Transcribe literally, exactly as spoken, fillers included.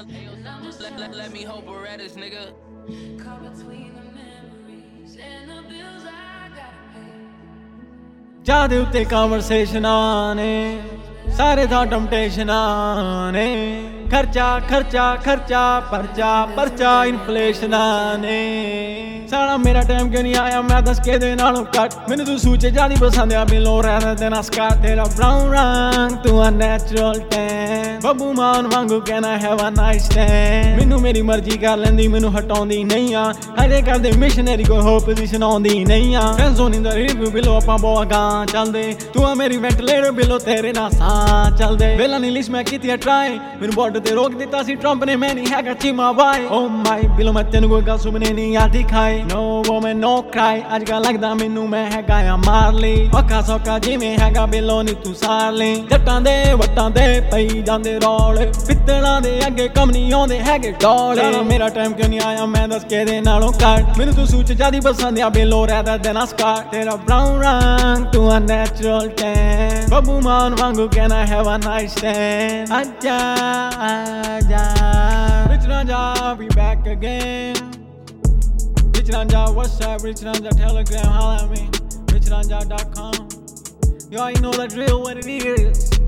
let, let, let me hold Berettas, nigga. Caught between the memories and the bills I gotta pay. ਜਾਦੇ ਉੱਤੇ ਕਨਵਰਸੇਸ਼ਨਾਂ ਨੇ ਸਾਰੇ ਤਾਂ ਟੈਂਪਟੇਸ਼ਨਾਂ ਨੇ ਖਰਚਾ ਖਰਚਾ ਖਰਚਾ ਪਰਚਾ ਪਰਚਾ ਇਨਫਲੇਸ਼ਨਾਂ ਨੇ ਸਾਲਾ ਮੇਰਾ ਟਾਈਮ ਕਿਉਂ ਨਹੀਂ ਆਇਆ ਮੈਂ ਦੱਸ ਕੇ ਦੇ ਨਾਲੋਂ ਕੱਟ ਮੈਨੂੰ ਤੂੰ ਸੂਚੇ ਜਾਦੀ ਪਸੰਦ ਆ ਬਿਲੋ ਰਹਿਣਾ ਤੇ ਨਾ ਸਕਾਰ ਤੇਰਾ ਬਰਾਊਨ ਰੰਗ ਤੂੰ ਆ ਨੈਚੁਰਲ ਟੈਨ ਬੱਬੂ ਮਾਨ ਵਾਂਗੂ ਕਹਿਣਾ ਹੈਵ ਅ ਨਾਈਸ ਟਾਈਮ ਮੈਨੂੰ ਮੇਰੀ ਮਰਜ਼ੀ ਕਰ ਲੈਂਦੀ ਮੈਨੂੰ ਹਟਾਉਂਦੀ ਨਹੀਂ ਆ ਹਰੇ ਕਰਦੇ ਮਿਸ਼ਨਰੀ ਕੋਈ ਹੋਰ ਪੋਜੀਸ਼ਨ ਆਉਂਦੀ ਨਹੀਂ ਆ friend zone in the review below ਆਪਾਂ ਬਹੁਤ ਗਾਂ ਚੱਲਦੇ ਤੂੰ ਆ ਮੇਰੀ ਵੈਂਟੀਲੇਟਰ ਬਿਲੋ ਤੇਰੇ ਨਾਲ ਸਾਹ ਚੱਲਦੇ ਵੇਲਾ ਨੀ ਲਿਸਟ ਮੈਂ ਕੀਤੀ ਆ ਟਰਾਈ ਮੈਨੂੰ ਬਾਰਡਰ ਤੇ ਰੋਕ ਦਿੱਤਾ ਸੀ ਟਰੰਪ ਨੇ ਮੈਂ ਨਹੀਂ ਹੈਗਾ ਚੀਮਾ ਬਾਈ ਓ ਮਾਈ ਬਿਲੋ ਮੈਂ ਤੈਨੂੰ ਕੋਈ ਗੱਲ ਸੁਣਨੇ ਨਹੀਂ ਆ ਦਿਖਾਈ No woman, no cry ਅੱਜ ਕੱਲ੍ਹ ਲੱਗਦਾ ਮੈਨੂੰ ਮੈਂ ਹੈਗਾ ਆ ਮਾਰ ਲਈ ਔਖਾ ਸੌਖਾ ਜਿਵੇਂ ਹੈਗਾ ਬਿਲੋ ਨੀ ਤੂੰ ਸਾਰ ਲਈ ਜੱਟਾਂ ਦੇ ਵੱਟਾਂ ਦੇ ਪਈ ਜਾਂਦੇ ਰੌਲੇ ਪਿੱਤਲਾਂ ਦੇ ਅੱਗੇ ਕੰਮ ਨਹੀਂ ਆਉਂਦੇ ਹੈਗੇ ਡੋਲੇ ਮੇਰਾ ਟਾਈਮ ਕਿਉਂ ਨਹੀਂ ਆਇਆ ਮੈਂ ਦੱਸ ਕੇ ਦੇ ਨਾਲੋਂ ਕੱਟ ਮੈਨੂੰ ਤੂੰ ਸੂਚ ਜਿਆਦੀ ਪਸੰਦ ਆ ਬਿਲੋ ਰਹਿਦਾ ਦੇਨ ਆ ਸਕਾਰ ਤੇਰਾ ਬਰਾਊਨ ਰੰਗ ਤੂੰ ਆ ਨੈਚੁਰਲ ਟੈਨ ਬੱਬੂ ਮਾਨ ਵਾਂਗੂ ਕਹਿਣਾ ਹੈਵ ਅ ਨਾਈਸ ਟੈਨ ਆਜਾ ਆਜਾ Rich Ranja, we back again. Rich Ranja, WhatsApp, Rich Ranja, Telegram, holla at me. Rich Ranja dot com. You already know the drill, what it is.